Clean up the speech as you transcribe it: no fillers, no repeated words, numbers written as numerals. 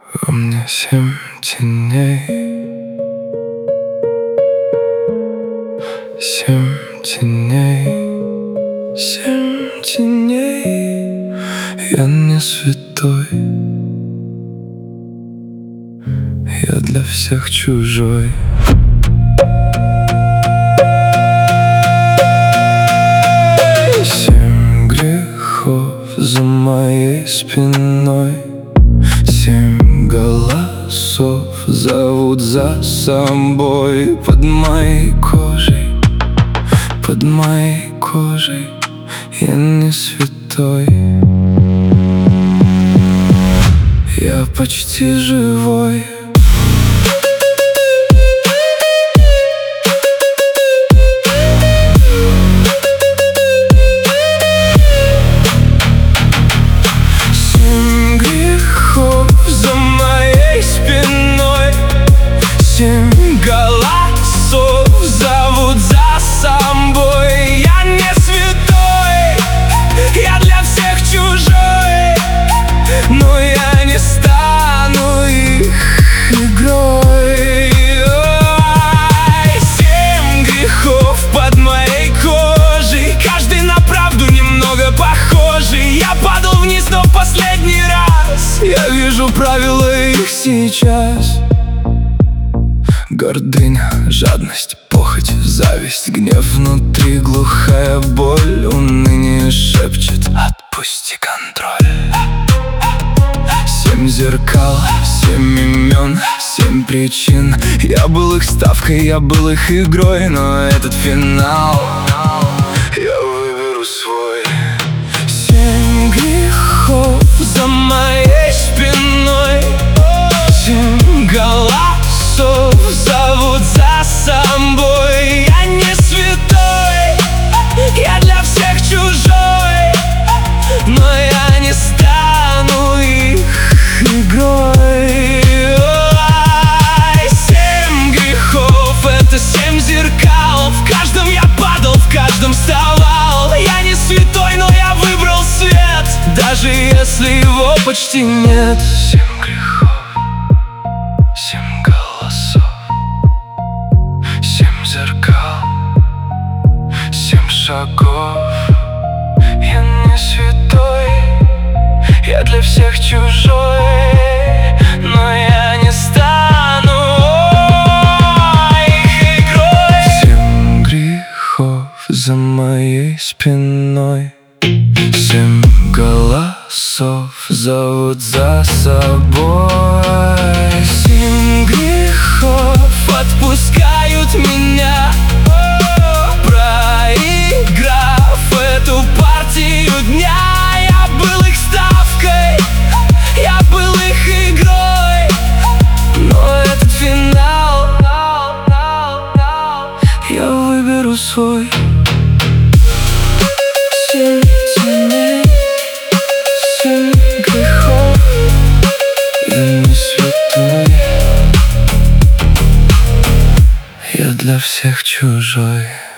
Во мне 7 теней, 7 теней, 7 теней. Я не святой, я для всех чужой. Семь грехов за моей спиной, 7 голосов зовут за собой. Под моей кожей, под моей кожей я не святой, я почти живой. Семь грехов за моей спиной, 7 голосов зовут за собой. Я не святой, я для всех чужой, но я не стану их игрой. 7 грехов под моей кожей, каждый на правду немного похожий. Я падал вниз, но в последний раз я вижу правила их сейчас. Гордыня, жадность, похоть, зависть, гнев внутри, глухая боль, уныние шепчет: отпусти контроль. 7 зеркал, 7 имен, 7 причин. Я был их ставкой, я был их игрой, но этот финал я выберу свой. 7 грехов за моей спиной, 7 голосов зовут за собой. Я не святой, я для всех чужой, но я не стану их игрой. 7 грехов — это 7 зеркал. В каждом я падал, в каждом вставал. Я не святой, но я выбрал свет, даже если его почти нет. 7 грехов, 7 голосов, 7 зеркал, 7 шагов. Я не святой, я для всех чужой, но я не стану их игрой. 7 грехов за моей спиной, 7 голосов зовут за собой. 7 грехов отпускают меня, проиграв эту партию дня. Я был их ставкой, я был их игрой, но этот финал я выберу свой. 7 теней, 7 грехов, я не святой, я для всех чужой.